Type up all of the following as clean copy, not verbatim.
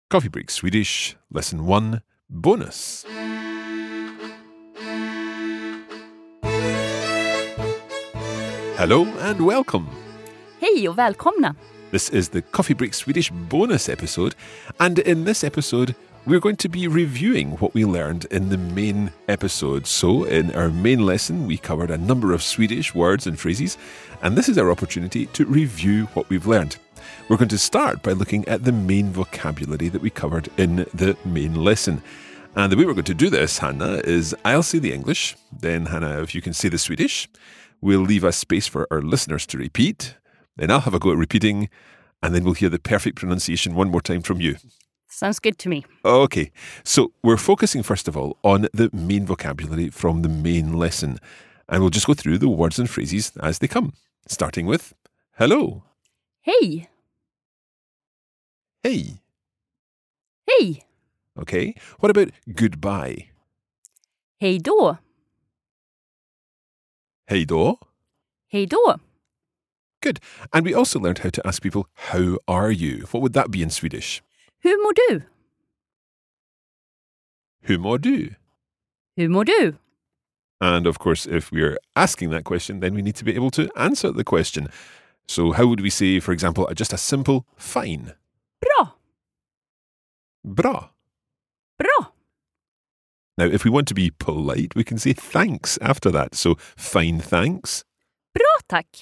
Coffee Break Swedish, Lesson 1, Bonus. Hello and welcome. Hej och välkomna. This is the Coffee Break Swedish bonus episode, and in this episode, we're going to be reviewing what we learned in the main episode. So, in our main lesson, we covered a number of Swedish words and phrases, and this is our opportunity to review what we've learned. We're going to start by looking at the main vocabulary that we covered in the main lesson. And the way we're going to do this, Hannah, is I'll say the English, then Hannah, if you can say the Swedish, we'll leave a space for our listeners to repeat, then I'll have a go at repeating, and then we'll hear the perfect pronunciation one more time from you. Sounds good to me. Okay, so we're focusing first of all on the main vocabulary from the main lesson, and we'll just go through the words and phrases as they come, starting with hello. Hej. Hey. Hej. Okay, what about goodbye? Hej då. Hej då. Hej då. Good. And we also learned how to ask people, how are you? What would that be in Swedish? Hur mår du? Hur mår du? Hur mår du? And of course, if we're asking that question, then we need to be able to answer the question. So how would we say, for example, just a simple fine? Bra. Bra. Bra. Now, if we want to be polite, we can say thanks after that. So fine thanks. Bra tack.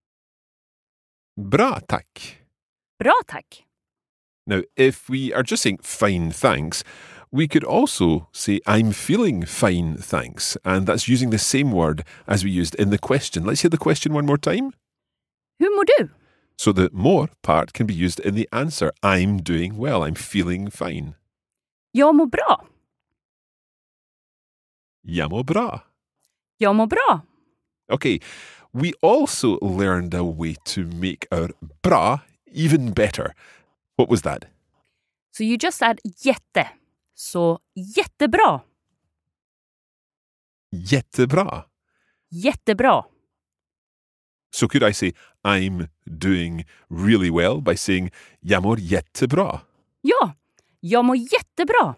Bra tack. Bra tack. Now, if we are just saying fine thanks, we could also say I'm feeling fine thanks. And that's using the same word as we used in the question. Let's hear the question one more time. Hur mår du? So the more part can be used in the answer. I'm doing well. I'm feeling fine. Jag mår bra. Jag mår bra. Jag mår bra. Okay, we also learned a way to make our bra even better. What was that? So you just add jätte. Så jättebra. Jättebra. Jättebra. So could I say I'm doing really well by saying jag mår jättebra? Ja, jag mår jättebra.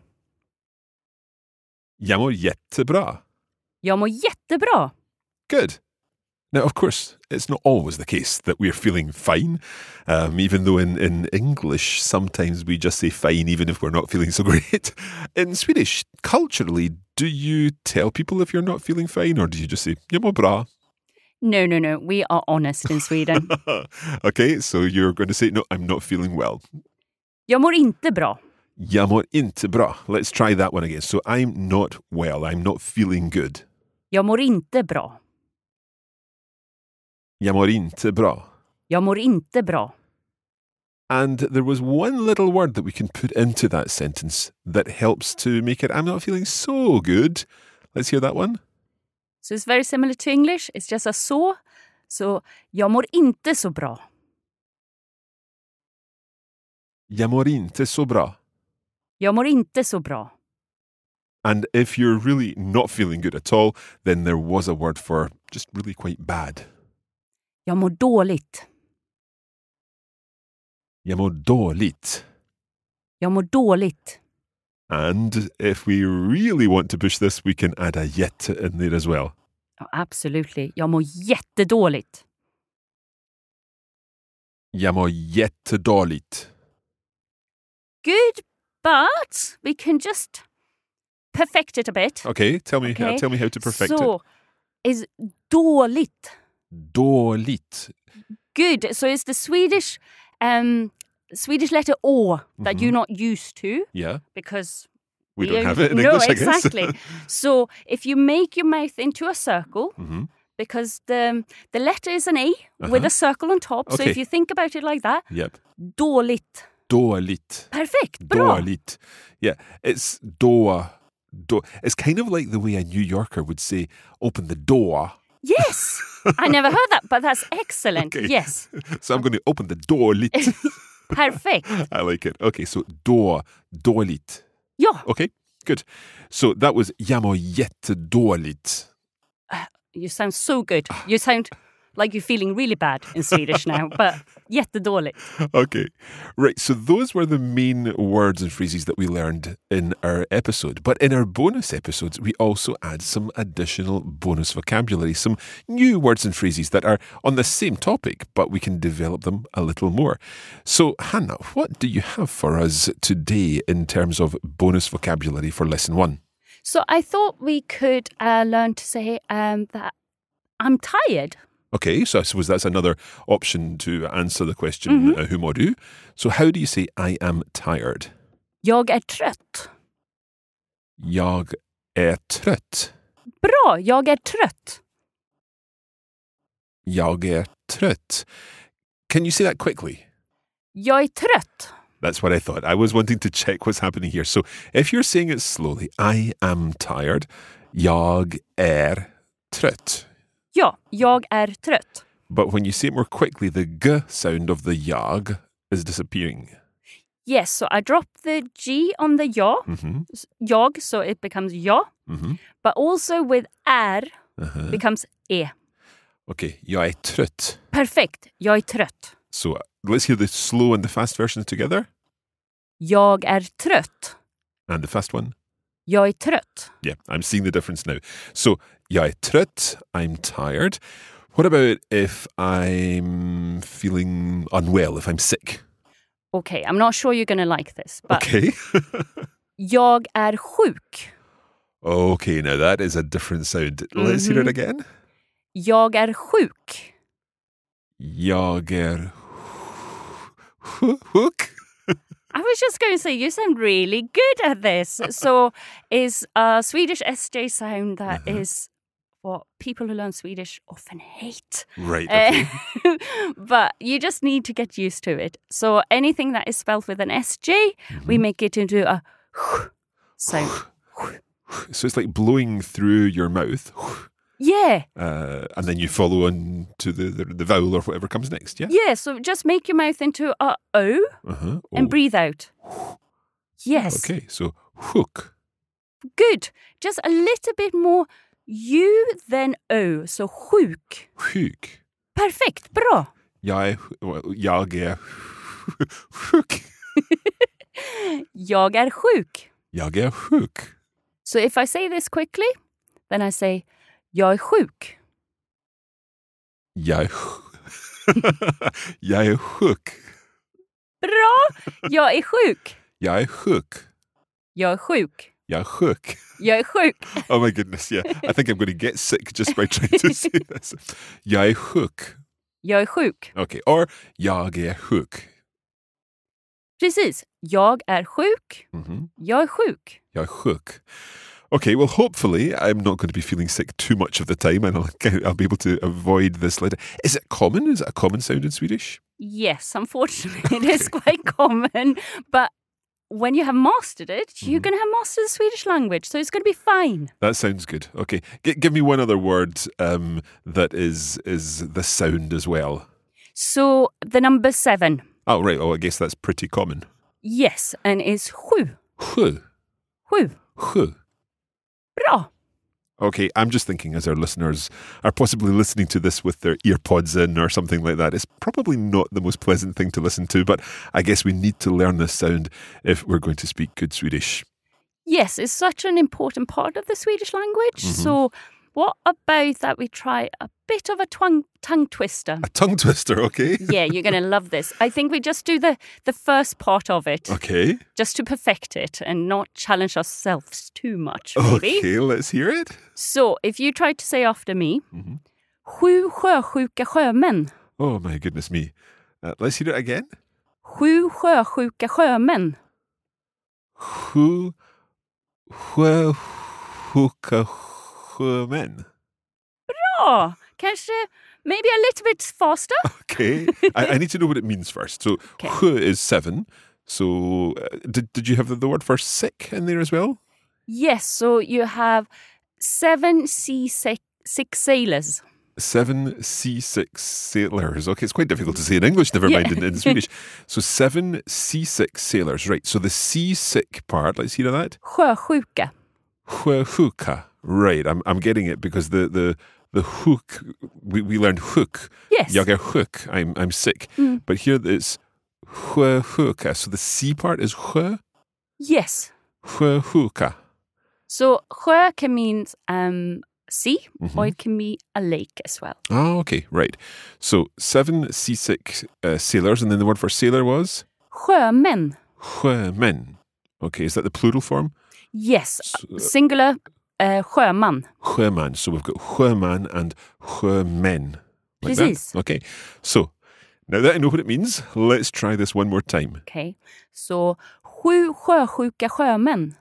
Jag mår jättebra. Jag mår jättebra. Good. Now, of course, it's not always the case that we're feeling fine, even though in English, sometimes we just say fine even if we're not feeling so great. In Swedish, culturally, do you tell people if you're not feeling fine, or do you just say, jag mår bra? No. We are honest in Sweden. Okay, so you're going to say, no, I'm not feeling well. Jag mår inte bra. Jag mår inte bra. Let's try that one again. So I'm not well. I'm not feeling good. Jag mår inte bra. Jag mår inte bra. Jag mår inte bra. And there was one little word that we can put into that sentence that helps to make it, I'm not feeling so good. Let's hear that one. So it's very similar to English. It's just a så. Så jag mår inte så bra. Jag mår inte så bra. Jag mår inte så bra. And if you're really not feeling good at all, then there was a word for just really quite bad. Jag mår dåligt. Jag mår dåligt. Jag mår dåligt. And if we really want to push this, we can add a yet in there as well. Oh, absolutely. Jag mår jättedåligt. Jag mår jättedåligt. Good, but we can just perfect it a bit. Okay, tell me how to perfect it. So, is dåligt. Dåligt. Good. So it's the Swedish letter å that you're not used to. Yeah. Because we don't have it in English, I guess. No, exactly. So if you make your mouth into a circle, because the letter is an A with a circle on top. So Okay. if you think about it like that, Yep. dåligt. Dåligt. Perfect. Bra. Dåligt. Yeah, it's då. It's kind of like the way a New Yorker would say, open the door. Yes. I never heard that, but that's excellent. Okay. Yes. So I'm going to open the door lit. Perfect. I like it. Okay, so dåligt. Ja. Okay, good. So that was jag mår jättedåligt. You sound so good. You sound like you're feeling really bad in Swedish now, but jättedåligt. Okay, right. So those were the main words and phrases that we learned in our episode. But in our bonus episodes, we also add some additional bonus vocabulary, some new words and phrases that are on the same topic, but we can develop them a little more. So, Hannah, what do you have for us today in terms of bonus vocabulary for lesson 1? So I thought we could learn to say that I'm tired. Okay, so I suppose that's another option to answer the question, hur mår du? So how do you say I am tired? Jag är trött. Jag är trött. Bra, jag är trött. Jag är trött. Can you say that quickly? Jag är trött. That's what I thought. I was wanting to check what's happening here. So if you're saying it slowly, I am tired. Jag är trött. Ja, jag är trött. But when you say it more quickly, the g sound of the jag is disappearing. Yes, so I drop the G on the ja, jag, so it becomes ja. But also with är becomes e. Okay, jag är trött. Perfekt, jag är trött. So let's hear the slow and the fast versions together. Jag är trött. And the fast one. Jag är trött. Yeah, I'm seeing the difference now. So, jag är trött, I'm tired. What about if I'm feeling unwell, if I'm sick? Okay, I'm not sure you're going to like this, but Okay. jag är sjuk. Okay, now that is a different sound. Let's hear it again. Jag är sjuk. Jag är hook. I was just going to say, you sound really good at this. So is a Swedish SJ sound that is what people who learn Swedish often hate. Right, okay. But you just need to get used to it. So anything that is spelled with an SJ, we make it into a sound. So it's like blowing through your mouth. Yeah. And then you follow on to the vowel or whatever comes next, yeah? Yeah, so just make your mouth into a O and breathe out. Yes. Okay, so hook. Good. Just a little bit more U than O, so sjuk. Sjuk. Perfekt, bra. Jag är hook. Jag är sjuk. Jag är hook. So if I say this quickly, then I say jag är sjuk. Jag är hook. Bra! Jag är sjuk. Jag är hook. Jag är sjuk. Jag är hook. Jag är sjuk. Oh my goodness, yeah. I think I'm going to get sick just by trying to say this. Jag är hook. Jag är sjuk. Okay, or jag är hook. Precis. Jag är sjuk. Jag är sjuk. Jag är hook. Okay, well, hopefully I'm not going to be feeling sick too much of the time and I'll be able to avoid this later. Is it common? Is it a common sound in Swedish? Yes, unfortunately, it is quite common. But when you have mastered it, you're going to have mastered the Swedish language, so it's going to be fine. That sounds good. Okay, give me one other word that is the sound as well. So the number 7. Oh, right. Oh, I guess that's pretty common. Yes, and it's sju. Sju. Sju. Sju. Bra. Okay, I'm just thinking as our listeners are possibly listening to this with their earpods in or something like that, it's probably not the most pleasant thing to listen to, but I guess we need to learn this sound if we're going to speak good Swedish. Yes, it's such an important part of the Swedish language. So what about that we try a bit of a tongue twister? A tongue twister, okay. Yeah, you're going to love this. I think we just do the first part of it. Okay. Just to perfect it and not challenge ourselves too much, maybe. Okay, let's hear it. So, if you try to say after me, 7 sjösjuka sjömän. Oh my goodness me. Let's hear it again. 7 sjösjuka sjömän. 7 sjösjuka sjömän. Bra! Kanske, maybe a little bit faster. Okay. I need to know what it means first. So, sjö is 7. So, did you have the word for sick in there as well? Yes, so you have 7 C6 sailors. 7 C6 sailors. Okay, it's quite difficult to say in English, never mind in Swedish. So 7 C6 sailors. Right, so the C-sick part, let's hear that. Sjösjuka. Sjösjuka. Right, I'm getting it because the the hook, we learned hook. Yes. Jag är sjuk, I'm sick. But here it's sjösjuka. So the C part is sjö. Yes. Sjösjuka. So sjö can mean sea, or it can be a lake as well. Oh, okay, right. So 7 seasick sailors, and then the word for sailor was? Sjömän. Sjömän. Okay, is that the plural form? Yes, singular sjöman. Sjöman. So we've got sjöman and sjömän. Like Precis. that? Okay, so now that I know what it means, let's try this one more time. Okay, so 7 sjösjuka sjömän.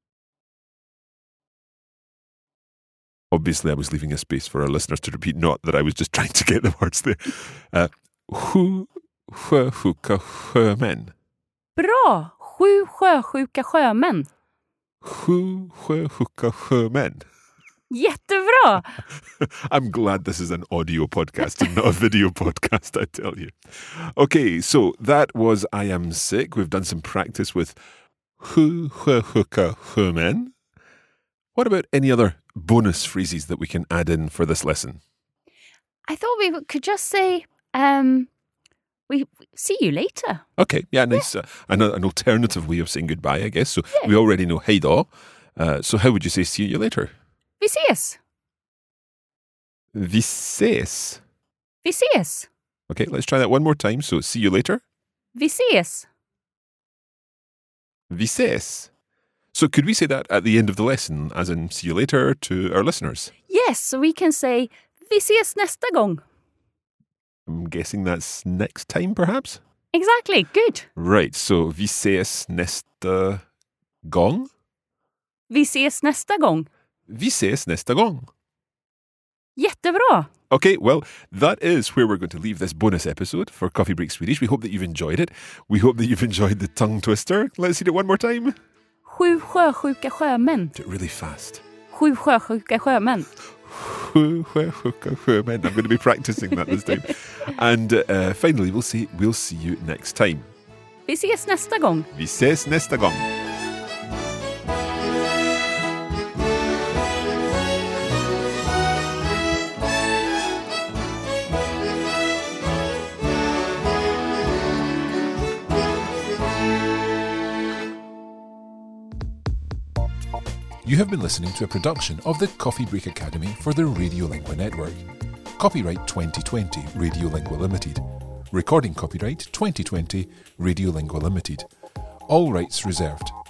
Obviously, I was leaving a space for our listeners to repeat, not that I was just trying to get the words there. 7 sjösjuka sjömän. Bra! 7 sjösjuka sjömän. 7 sjösjuka sjömän. Jättebra! I'm glad this is an audio podcast and not a video podcast, I tell you. Okay, so that was I Am Sick. We've done some practice with 7 sjösjuka sjömän. What about any other bonus phrases that we can add in for this lesson? I thought we could just say, we see you later. Okay, yeah, nice. An alternative way of saying goodbye, I guess. So we already know hej då. So how would you say see you later? Vi ses. Vi ses. Vi ses. Okay, let's try that one more time. So see you later. Vi ses. Vi ses. So could we say that at the end of the lesson, as in see you later, to our listeners? Yes, so we can say vi ses nästa gång. I'm guessing that's next time, perhaps? Exactly, good. Right, so vi ses nästa gång. Vi ses nästa gång. Vi ses nästa gång. Jättebra. Okay, well, that is where we're going to leave this bonus episode for Coffee Break Swedish. We hope that you've enjoyed it. We hope that you've enjoyed the tongue twister. Let's see it one more time. 7 sjösjuka sjömän. Do it really fast. 7 sjösjuka sjömän. 7 sjösjuka sjömän. I'm going to be practicing that this time. And finally, we'll see you next time. Vi ses nästa gång. Vi ses nästa gång. You have been listening to a production of the Coffee Break Academy for the Radiolingua Network. Copyright 2020 Radiolingua Limited. Recording copyright 2020 Radiolingua Limited. All rights reserved.